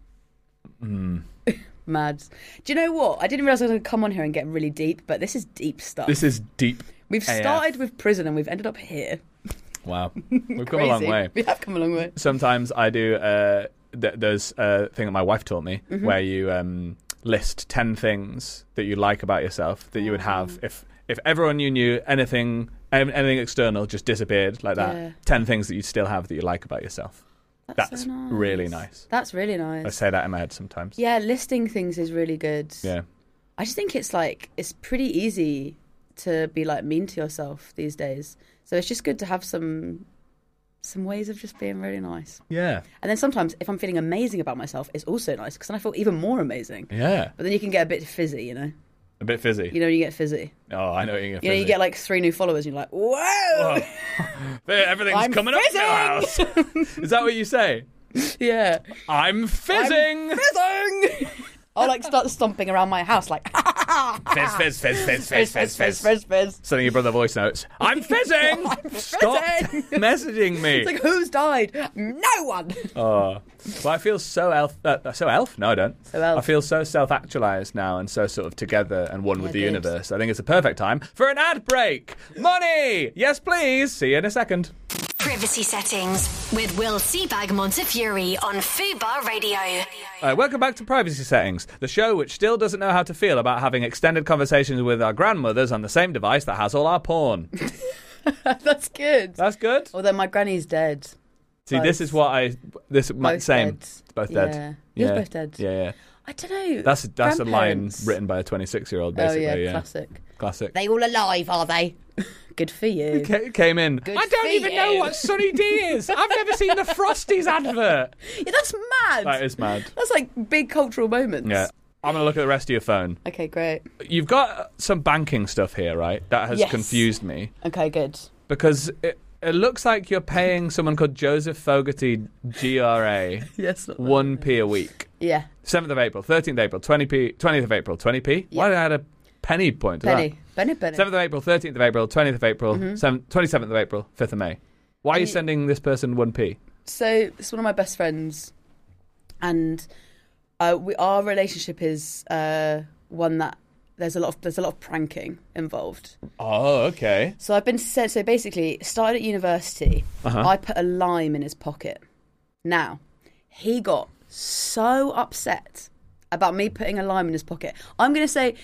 Mm. Mads. Do you know what? I didn't realise I was going to come on here and get really deep, but this is deep stuff. This is deep. We've A F. started with prison and we've ended up here. Wow. We've come a long Crazy. way. We have come a long way. Sometimes I do, uh, th- there's a thing that my wife taught me Mm-hmm. where you um, list ten things that you like about yourself that you would have if, if everyone you knew, anything, anything external just disappeared like that. Yeah. ten things that you still have that you like about yourself. That's, That's so nice. really nice. That's really nice. I say that in my head sometimes. Yeah, listing things is really good. Yeah. I just think it's like, it's pretty easy to be like mean to yourself these days. So it's just good to have some some ways of just being really nice. Yeah. And then sometimes if I'm feeling amazing about myself, it's also nice because then I feel even more amazing. Yeah. But then you can get a bit fizzy, you know? A bit fizzy. You know, you get fizzy. Oh, I know you get You know, you get like three new followers and you're like, whoa! Oh. Everything's I'm coming up in our house. Is that what you say? Yeah. I'm fizzing! I'm fizzing! I'll like start stomping around my house like, Fizz, fizz, fizz, fizz, fizz, fizz, fizz, fizz, fizz, fizz. Sending your brother voice notes. I'm fizzing! I'm Stop fizzing! messaging me. It's like, who's died? No one! Oh, well, I feel so elf. Uh, so elf? No, I don't. So elf. I feel so self-actualized now and so sort of together and one with the good. universe. I think it's a perfect time for an ad break. Money! Yes, please. See you in a second. Privacy Settings with Will Seabag Montefiore on Fubar Radio. Uh, welcome back to Privacy Settings, the show which still doesn't know how to feel about having extended conversations with our grandmothers on the same device that has all our porn. That's good. That's good. Although my granny's dead. See, this is what I... This my, Both same. dead. Both Yeah. dead. Yours both dead. Yeah, yeah. I don't know. That's that's a line Grandparents. written by a twenty-six-year-old, Oh basically. yeah, yeah, classic. Classic. They all alive, are they? Good for you. Ca- came in. Good I don't for even know you." what Sunny D is. I've never seen the Frosties advert. Yeah, that's mad. That is mad. That's like big cultural moments. Yeah. I'm going to look at the rest of your phone. Okay, great. You've got some banking stuff here, right? That has Yes. confused me. Okay, good. Because it, it looks like you're paying someone called Joseph Fogarty, G R A, Yes. one p a week. Yeah. seventh of April, thirteenth of April, twenty p, twentieth of April, twenty p? Why did I add a penny point to Penny. that? Penny, penny. seventh of April, thirteenth of April, twentieth of April, Mm-hmm. seventh, twenty-seventh of April, fifth of May. Why are you you- sending this person one p? So it's one of my best friends, and uh, we, our relationship is uh, one that there's a lot of there's a lot of pranking involved. Oh, okay. So I've been sent. So basically, started at university. Uh-huh. I put a lime in his pocket. Now, he got so upset about me putting a lime in his pocket. I'm going to say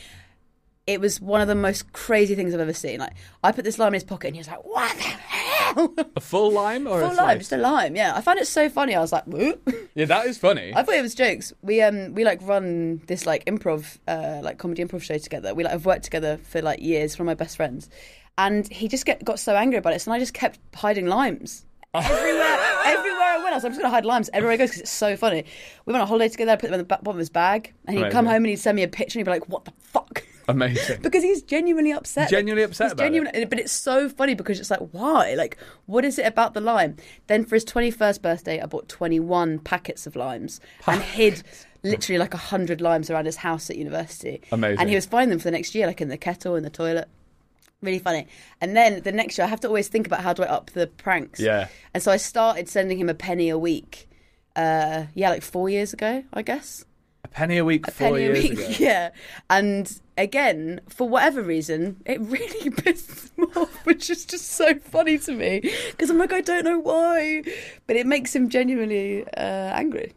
it was one of the most crazy things I've ever seen. Like, I put this lime in his pocket, and he was like, "What the hell?" A full lime or a Full slice? lime, just a lime. Yeah, I found it so funny. I was like, "Whoop." Yeah, that is funny. I thought it was jokes. We um we like run this like improv uh like comedy improv show together. We like have worked together for like years. One of my best friends, and he just get got so angry about it, so I just kept hiding limes everywhere. Everywhere I went, I was like, I'm just gonna hide limes everywhere I go because it's so funny. We went on a holiday together. I put them in the back bottom of his bag, and he'd come Amazing. home and he'd send me a picture, and he'd be like, "What the fuck." Amazing. Because he's genuinely upset. Genuinely upset He's about genuine- But it's so funny because it's like, why? Like, what is it about the lime? Then for his twenty-first birthday, I bought twenty-one packets of limes and hid literally like one hundred limes around his house at university. Amazing. And he was finding them for the next year, like in the kettle, in the toilet. Really funny. And then the next year, I have to always think about how do I up the pranks. Yeah. And so I started sending him a penny a week. Uh, yeah, like four years ago, I guess. A penny a week A four penny a years week, ago. yeah. And again, for whatever reason, it really pisses him off, which is just so funny to me because I'm like, I don't know why, but it makes him genuinely uh, angry.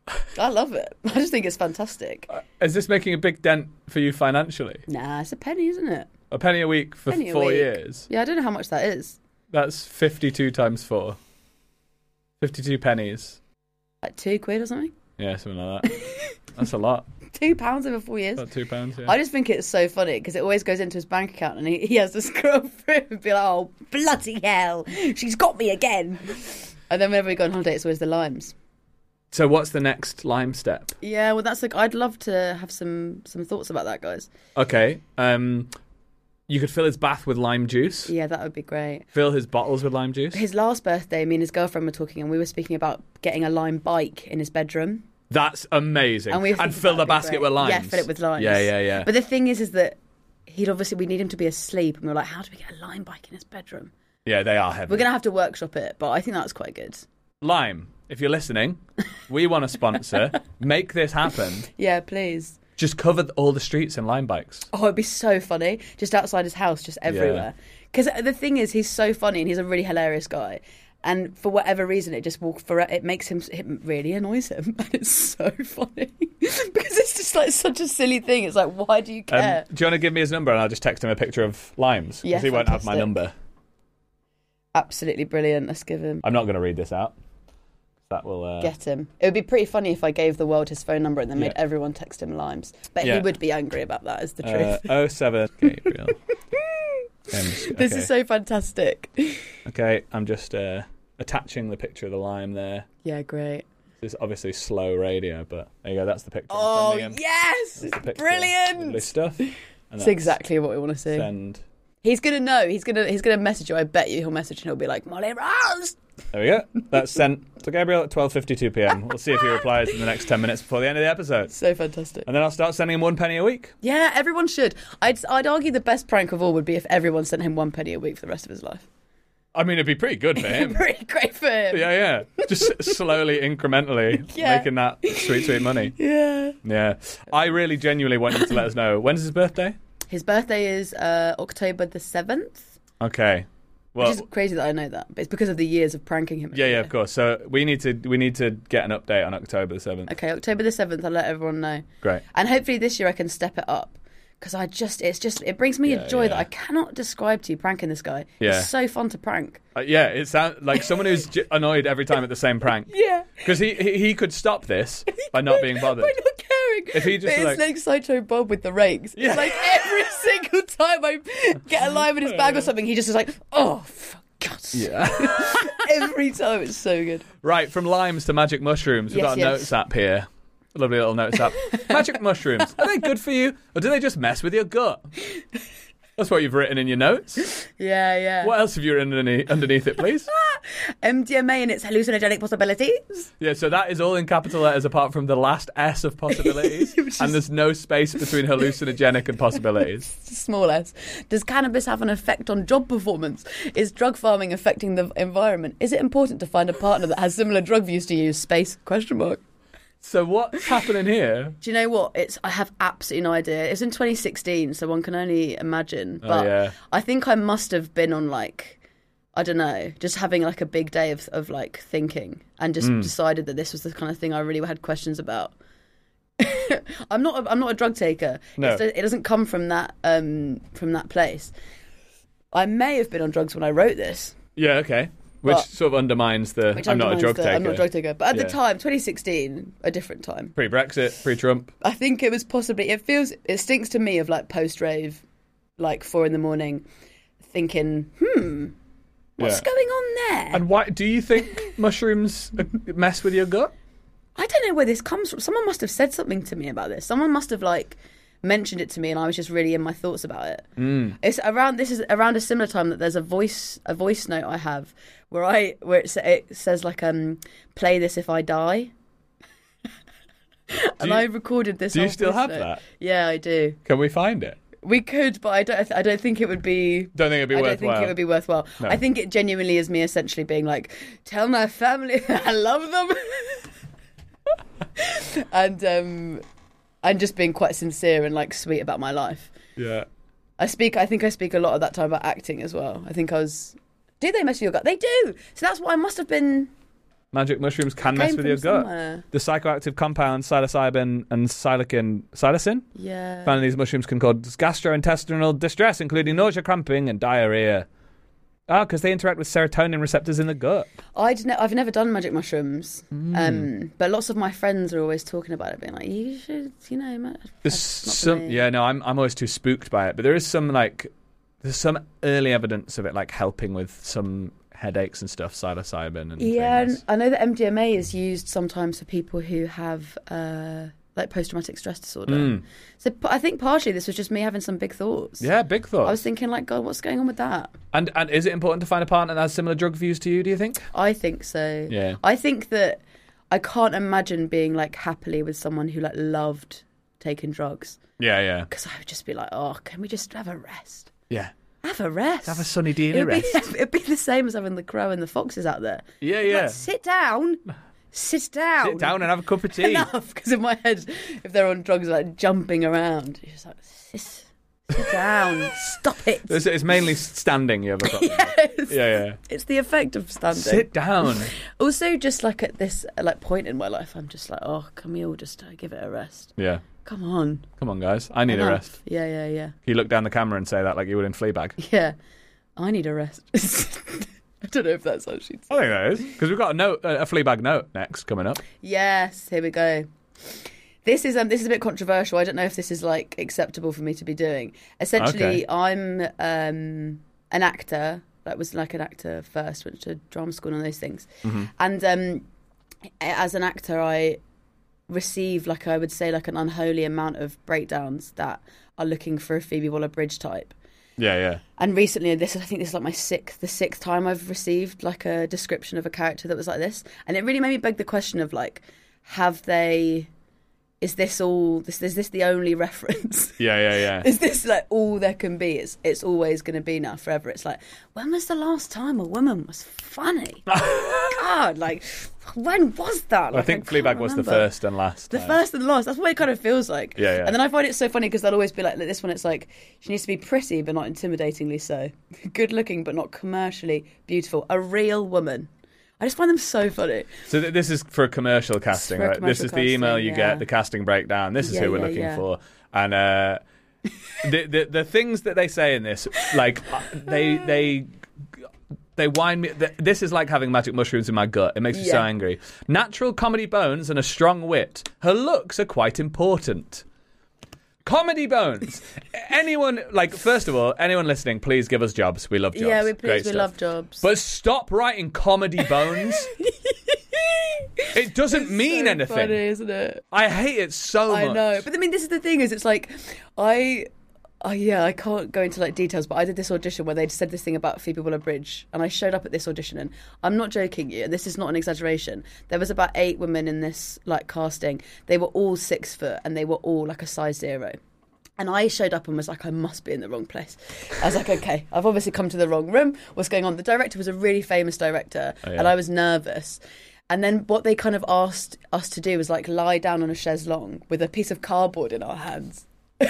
I love it. I just think it's fantastic. Is this making a big dent for you financially? Nah, it's a penny, isn't it? A penny a week for Penny a four week. years? Yeah, I don't know how much that is. That's fifty-two times four. fifty-two pennies. Like two quid or something. Yeah, something like that. That's a lot. Two pounds over four years. About two pounds, yeah. I just think it's so funny because it always goes into his bank account and he, he has to scroll through it and be like, oh, bloody hell, she's got me again. And then whenever we go on holiday, it's always the limes. So what's the next lime step? Yeah, well, that's like, I'd love to have some, some thoughts about that, guys. Okay. Um, you could fill his bath with lime juice. Yeah, that would be great. Fill his bottles with lime juice. His last birthday, me and his girlfriend were talking and we were speaking about getting a lime bike in his bedroom. That's amazing. And, we and fill the basket great. with limes. Yeah, fill it with limes. Yeah, yeah, yeah. But the thing is, is that he'd obviously, we need him to be asleep. And we were like, how do we get a lime bike in his bedroom? Yeah, they are heavy. We're going to have to workshop it, but I think that's quite good. Lime, if you're listening, we want a sponsor. Make this happen. Yeah, please. Just cover all the streets in lime bikes. Oh, it'd be so funny. Just outside his house, just everywhere. Because the thing is, he's so funny and he's a really hilarious guy. And for whatever reason, it just walk for it makes him, it really annoys him. And it's so funny. Because it's just like such a silly thing. It's like, why do you care? Um, do you want to give me his number and I'll just text him a picture of limes? Because Yeah, he won't have my fantastic. number. Absolutely brilliant. Let's give him. I'm not going to read this out. That will... Uh... Get him. It would be pretty funny if I gave the world his phone number and then made Yeah. everyone text him limes. But Yeah. he would be angry about that, is the Uh, truth. oh seven Gabriel. Um, This okay. is so fantastic. Okay, I'm just uh, attaching the picture of the lime there. Yeah, great. This is obviously slow radio, but there you go. That's the picture. I'm Oh, sending him. yes! That's the picture. Brilliant! Lovely stuff. And It's that's exactly what we want to see. Send. He's gonna know. He's gonna he's gonna message you. I bet you he'll message and he'll be like, Molly Rose. There we go. That's sent to Gabriel at twelve fifty-two p.m. We'll see if he replies in the next ten minutes before the end of the episode. So fantastic. And then I'll start sending him one penny a week. Yeah, everyone should. I'd I'd argue the best prank of all would be if everyone sent him one penny a week for the rest of his life. I mean, it'd be pretty good for him. Pretty great for him. Yeah, yeah. Just slowly, incrementally Yeah. making that sweet, sweet money. Yeah. Yeah. I really genuinely want you to let us know. When's his birthday? His birthday is uh, October the seventh. Okay. Well, Which is crazy that I know that, but it's because of the years of pranking him. yeah, yeah, of course. So we need to we need to get an update on October the seventh. Okay, October the seventh. I'll let everyone know, Great. and hopefully this year I can step it up because I just it's just it brings me Yeah, a joy yeah. that I cannot describe to you. Pranking this guy, Yeah. it's so fun to prank. Uh, yeah, it sounds like someone who's j- annoyed every time at the same prank. Yeah, Because he, he he could stop this by not being bothered. by not caring. If he just but was it's like- like Sideshow Bob with the rakes. Yeah. It's like every single time I get a lime in his bag or something, he just is like, oh, for God's sake. Yeah. Every time, it's so good. Right, from limes to magic mushrooms. We've Yes, got a yes. notes app here. A lovely little notes app. Magic mushrooms. Are they good for you? Or do they just mess with your gut? That's what you've written in your notes. Yeah, yeah. What else have you written underneath, underneath it, please? M D M A and its hallucinogenic possibilities. Yeah, so that is all in capital letters apart from the last S of possibilities. Which is- And there's no space between hallucinogenic and possibilities. Small s. Does cannabis have an effect on job performance? Is drug farming affecting the environment? Is it important to find a partner that has similar drug views to you? Space question mark. So what's happening here? Do you know what? It's I have absolutely no idea. It's in twenty sixteen, so one can only imagine. Oh, But yeah. I think I must have been on like I don't know, just having like a big day of of like thinking and just Mm. decided that this was the kind of thing I really had questions about. I'm not. A, I'm not a drug taker. No. It's, it doesn't come from that um, from that place. I may have been on drugs when I wrote this, Yeah, okay. Which But- sort of undermines the which I'm not a undermines drug the, taker. I'm not a drug taker. But at Yeah. the time, twenty sixteen, a different time. Pre-Brexit, pre-Trump. I think it was possibly. It feels. It stinks to me of like post rave, like four in the morning, thinking, hmm, what's Yeah. going on there? And why do you think mushrooms uh, mess with your gut? I don't know where this comes from. Someone must have said something to me about this. Someone must have like mentioned it to me, and I was just really in my thoughts about it. Mm. It's around. This is around a similar time that there's a voice a voice note I have where I where it, sa- it says like um play this if I die. and you- I recorded this. do you whole still voice have note. that? Yeah, I do. Can we find it? We could, but I don't. I don't think it would be. Don't think it'd be I don't worthwhile. think it would be worthwhile. No. I think it genuinely is me essentially being like, tell my family that I love them, and um, and just being quite sincere and like sweet about my life. Yeah. I speak. I think I speak a lot of that time about acting as well. I think I was. Do they mess with your gut? They do. So that's what I must have been. Magic mushrooms can Came mess with from your gut. somewhere. The psychoactive compounds psilocybin and psilocin, psilocin Yeah. found in these mushrooms can cause gastrointestinal distress, including nausea, cramping, and diarrhea. Oh, because they interact with serotonin receptors in the gut. I'd ne- I've never done magic mushrooms, Mm. um, but lots of my friends are always talking about it, being like, "You should, you know." Ma- There's that's not for some, me. yeah, no, I'm I'm always too spooked by it, but there is some like, there's some early evidence of it like helping with some headaches and stuff, psilocybin and Yeah, things. and I know that M D M A is used sometimes for people who have uh, like post-traumatic stress disorder. Mm. So p- I think partially this was just me having some big thoughts. Yeah, big thoughts. I was thinking, like, God, what's going on with that? And and is it important to find a partner that has similar drug views to you? Do you think? I think so. Yeah. I think that I can't imagine being like happily with someone who like loved taking drugs. Yeah, yeah. Because I would just be like, oh, can we just have a rest? Yeah. Have a rest. Have a sunny day and it'd a rest. Be, it'd be the same as having the crow and the foxes out there. Yeah, Like, yeah. sit down. Sit down. Sit down and have a cup of tea. Enough. Because in my head, if they're on drugs, like jumping around, you're just like, sit, sit down. Stop it. It's, it's mainly standing you have a problem. Yes. Yeah, yeah. It's the effect of standing. Sit down. Also, just like at this like point in my life, I'm just like, oh, can we all just uh, give it a rest? Yeah. Come on. Come on, guys. I need Enough. a rest. Yeah, yeah, yeah. Can you look down the camera and say that like you would in Fleabag? Yeah. I need a rest. I don't know if that's how she'd say. I think that is. Because we've got a note, a Fleabag note next coming up. Yes, here we go. This is um, this is a bit controversial. I don't know if this is like acceptable for me to be doing. Essentially, Okay. I'm um, an actor. That was like an actor first, went to drama school and all those things. Mm-hmm. And um, as an actor, I receive like I would say like an unholy amount of breakdowns that are looking for a Phoebe Waller-Bridge type. Yeah, yeah. And recently, this I think this is like my sixth, the sixth time I've received like a description of a character that was like this, and it really made me beg the question of like, have they? Is this all? This is this the only reference? Yeah, yeah, yeah. Is this like all there can be? It's it's always going to be now forever. It's like, when was the last time a woman was funny? God, like when was that? Like, I think I can't Fleabag was the remember. first and last. The time. first and the last. That's what it kind of feels like. Yeah, yeah. And then I find it so funny because they'll always be like, like this one, it's like, she needs to be pretty but not intimidatingly so. Good looking but not commercially beautiful. A real woman. I just find them so funny. So th- this is for a commercial casting, for a right? commercial This is the email casting, you yeah. get, the casting breakdown. This is Yeah, who we're yeah, looking yeah. for. And uh, the, the the things that they say in this, like uh, they they they wind me. th- This is like having magic mushrooms in my gut. It makes me so Yeah. angry. Natural comedy bones and a strong wit. Her looks are quite important. Comedy bones. Anyone, like, first of all, anyone listening, please give us jobs. We love jobs. Yeah, we Great please, we stuff. love jobs. But stop writing comedy bones. It doesn't It's mean so anything. funny, isn't it? I hate it so much. I know. But I mean, this is the thing is it's like, I... Oh, yeah, I can't go into like details, but I did this audition where they'd said this thing about Phoebe Waller-Bridge, and I showed up at this audition, and I'm not joking you, and this is not an exaggeration. There was about eight women in this like casting. They were all six foot, and they were all like a size zero. And I showed up and was like, I must be in the wrong place. I was like, okay, I've obviously come to the wrong room. What's going on? The director was a really famous director, Oh, yeah. and I was nervous. And then what they kind of asked us to do was like lie down on a chaise longue with a piece of cardboard in our hands.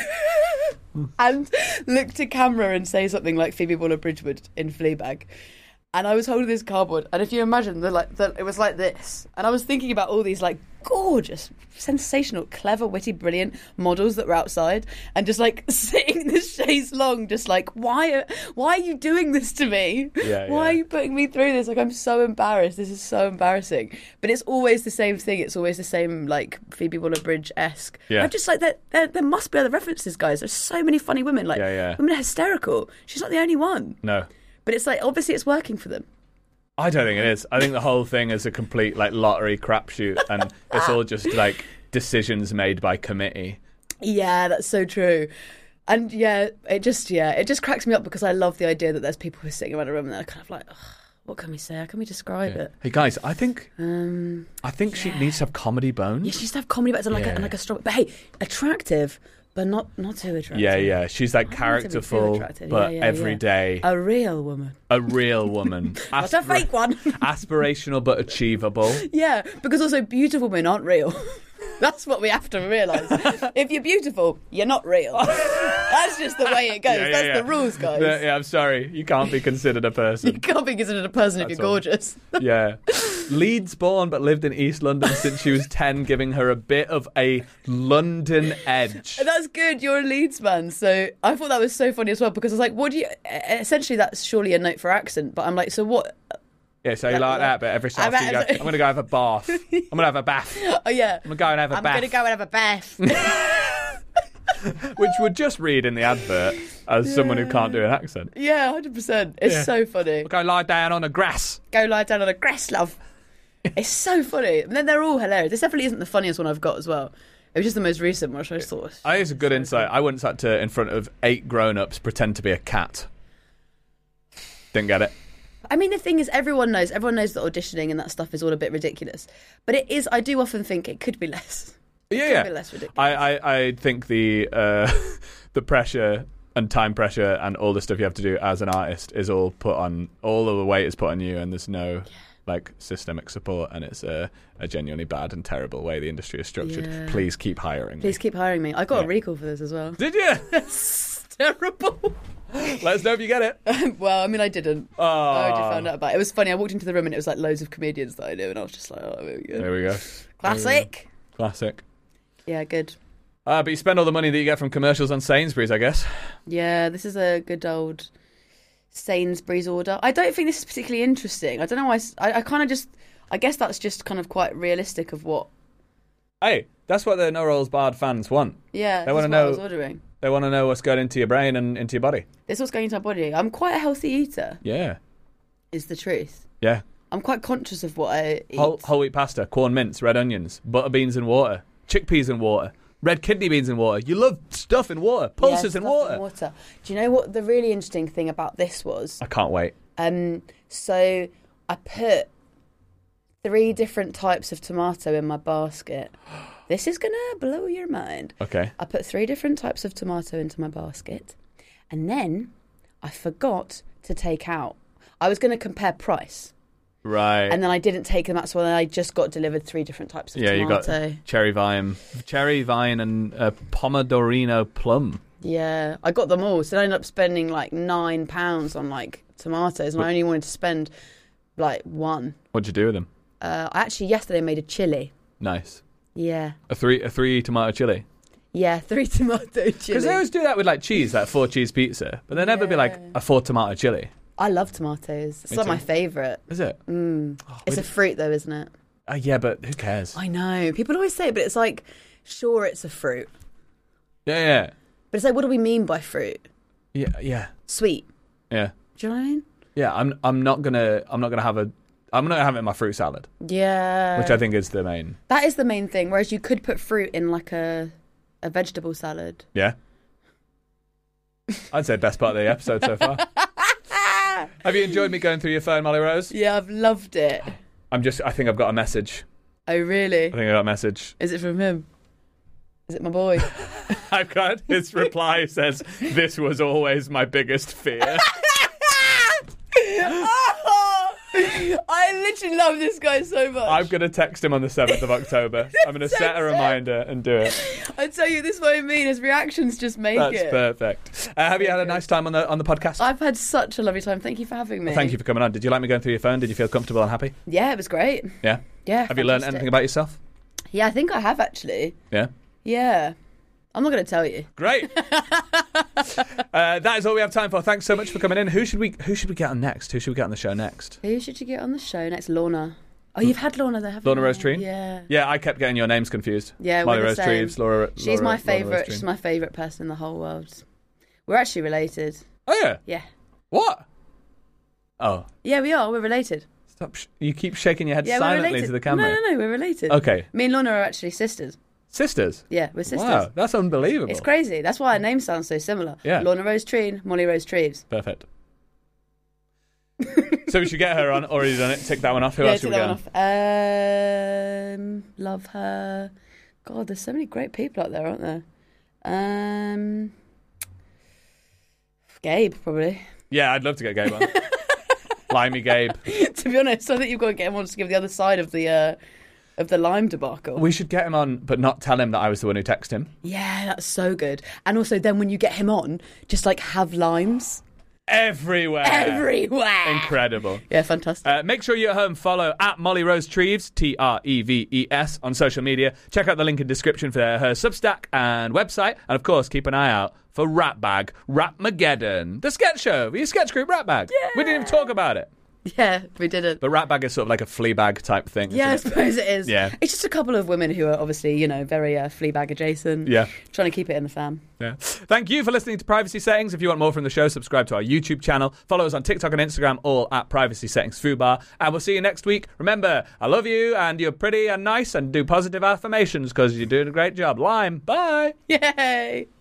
And look to camera and say something like Phoebe Waller-Bridge would in Fleabag. And I was holding this cardboard, and if you imagine, the, like, the, it was like this. And I was thinking about all these like gorgeous, sensational, clever, witty, brilliant models that were outside, and just like sitting this chaise long, just like, why, are, why are you doing this to me? Yeah, why yeah. are you putting me through this? Like, I'm so embarrassed. This is so embarrassing. But it's always the same thing. It's always the same like Phoebe Waller-Bridge-esque. Yeah. I'm just like, there, there, there must be other references, guys. There's so many funny women. Like, Yeah, yeah. women are hysterical. She's not the only one. No. But it's like, obviously it's working for them. I don't think it is. I think the whole thing is a complete like lottery crapshoot, and it's all just like decisions made by committee. Yeah, that's so true. And yeah, it just, yeah, it just cracks me up because I love the idea that there's people who are sitting around a room and they're kind of like, "Ugh, what can we say? How can we describe it? Hey guys, I think Um, I think she needs to have comedy bones. yeah, she used to have comedy bits and like, Yeah. a, and like a strong, but hey, attractive, but not not too attractive. Yeah, yeah. She's like I want to be too characterful, attractive. but Yeah, yeah, every yeah. day A real woman. a real woman. Not a Aspira- fake one. Aspirational but achievable. Yeah, because also beautiful women aren't real. That's what we have to realise. If you're beautiful, you're not real. That's just the way it goes. Yeah, yeah, That's yeah. the rules, guys. Yeah, yeah, I'm sorry. You can't be considered a You person. can't be considered a person if That's you're all. gorgeous. Yeah. Leeds born but lived in East London since she was ten, giving her a bit of a London edge. That's good. You're a Leeds man. So I thought that was so funny as well because I was like, what do you... Essentially, that's surely a note for accent. But I'm like, so what... Yeah, so you like that, but every so I'm often you go, at- I'm going to go have a bath. I'm going to have a bath. I'm Oh, yeah. going to go and have a I'm bath. going to go and have a bath. Which would just read in the advert as someone who can't do an accent. Yeah, one hundred percent. It's Yeah. so funny. Go lie down on the grass. Go lie down on a grass, love. It's so funny. And then they're all hilarious. This definitely isn't the funniest one I've got as well. It was just the most recent one, which I just thought was... I think it's a good insight. I once had to, in front of eight grown-ups, pretend to be a cat. Didn't get it. I mean, the thing is, everyone knows. Everyone knows that auditioning and that stuff is all a bit ridiculous. But it is. I do often think it could be less. It Yeah, could yeah. be less ridiculous. I, I, I think the uh, the pressure and time pressure and all the stuff you have to do as an artist is all put on. All of the weight is put on you, and there's no yeah. like systemic support, and it's a, a genuinely bad and terrible way the industry is structured. Yeah. Please keep hiring. Please me. keep hiring me. I got Yeah. a recall for this as well. Did you? It's terrible. Let us know if you get it. Well, I mean, I didn't. Oh. I only found out about it. It was funny. I walked into the room and it was like loads of comedians that I knew, and I was just like, oh, there we go. There we go. Classic. Classic. Yeah, good. Uh, but you spend all the money that you get from commercials on Sainsbury's, I guess. Yeah, this is a good old Sainsbury's order. I don't think this is particularly interesting. I don't know why. I, I kind of just. I guess that's just kind of quite realistic of what. Hey, that's what the No Rolls Barred fans want. Yeah, They want wanna to know- I was ordering. They want to know what's going into your brain and into your body. This was going into my body. I'm quite a healthy eater. Yeah. Is the truth. Yeah. I'm quite conscious of what I eat. Whole, whole wheat pasta, corn mince, red onions, butter beans in water, chickpeas in water, red kidney beans in water. You love stuff in water, pulses Yeah, in stuff water. water. Do you know what the really interesting thing about this was? I can't wait. Um, so I put three different types of tomato in my basket. This is going to blow your mind. Okay. I put three different types of tomato into my basket, and then I forgot to take out. I was going to compare price, Right. and then I didn't take them out, so then I just got delivered three different types of yeah, tomato. you got cherry vine, cherry vine, and uh, pomodorino plum. Yeah, I got them all, so I ended up spending like nine pounds on like tomatoes, and What- I only wanted to spend like one. What'd you do with them? Uh, I actually yesterday made a chili. Nice. Yeah, A three, a three tomato chili. yeah, three tomato chili. Because they always do that with like cheese, like four cheese pizza, but they never be like Yeah. a four tomato chili. I love tomatoes. It's Me like too. my favourite. Is it? Mm. Oh, It's we a d- fruit though, isn't it? uh, yeah, but who cares? I know. People always say it, but it's like, sure, it's a fruit. Yeah, yeah, But it's like, what do we mean by fruit? yeah, yeah, Sweet. yeah. Do you know what I mean? Yeah, I'm. I'm not gonna. I'm not gonna have a. I'm not gonna have it in my fruit salad, Yeah. which I think is the main. That is the main thing. Whereas you could put fruit in like a a vegetable salad. Yeah. I'd say best part of the episode so far. Have you enjoyed me going through your phone, Molly Rose? Yeah, I've loved it. I'm just. I think I've got a message. Oh, really? I think I got a message. Is it from him? Is it my boy? I've got his reply says, "This was always my biggest fear." Oh, I literally love this guy so much. I'm gonna text him on the seventh of October. I'm gonna set a Text him. reminder and do it. I tell you, this is what I mean. His reactions just make That's it. perfect. Uh, have you had a nice time on the on the podcast? I've had such a lovely time. Thank you for having me. Thank you for coming on. Did you like me going through your phone? Did you feel comfortable and happy? Yeah, it was great. Yeah. Yeah. Have you learned fantastic. anything about yourself? Yeah, I think I have actually. Yeah. Yeah. I'm not going to tell you. Great. uh, that is all we have time for. Thanks so much for coming in. Who should we Who should we get on next? Who should we get on the show next? Who should you get on the show next? Lorna. Oh, you've had Lorna there, haven't Lorna you? Rose Treen? Yeah. Yeah, I kept getting your names confused. Yeah, Molly we're the Rose same. Treves, Laura. She's Laura- my Laura Rose favourite. Treen. She's my favourite person in the whole world. We're actually related. Oh yeah. Yeah. What? Oh, Yeah, we are. We're related. stop! Sh- you keep shaking your head Yeah, we're silently related. to the camera. No, no, no. We're related. Okay. Me and Lorna are actually sisters. Sisters. Yeah, we're sisters. Wow, that's unbelievable. It's crazy. That's why our names sound so similar. Yeah. Lorna Rose Treen, Molly Rose Treves. Perfect. So we should get her on. Already done it. Tick that one off. Who yeah, else should took we that get one on? off. Um, love her. God, there's so many great people out there, aren't there? Um, Gabe, probably. Yeah, I'd love to get Gabe on. Limey Gabe. To be honest, I think you've got to get him on to give the other side of the uh, of the lime debacle. We should get him on, but not tell him that I was the one who texted him. Yeah, that's so good. And also, then when you get him on, just like have limes Everywhere. everywhere. Incredible. Yeah, fantastic. Uh, make sure you at home follow at Molly Rose Treves, T R E V E S, on social media. Check out the link in description for her Substack and website. And of course, keep an eye out for Rat Bag, Rapmageddon, the sketch show, your sketch group Rat Bag. Yeah. We didn't even talk about it. Yeah, we did it. But Rat Bag is sort of like a flea bag type thing. Yeah, I isn't it? suppose it is. Yeah. It's just a couple of women who are obviously, you know, very uh, Fleabag adjacent. Yeah. Trying to keep it in the fam. Yeah. Thank you for listening to Privacy Settings. If you want more from the show, subscribe to our YouTube channel. Follow us on TikTok and Instagram, all at Privacy Settings Fubar. And we'll see you next week. Remember, I love you and you're pretty and nice and do positive affirmations because you're doing a great job. Lime. Bye. Yay!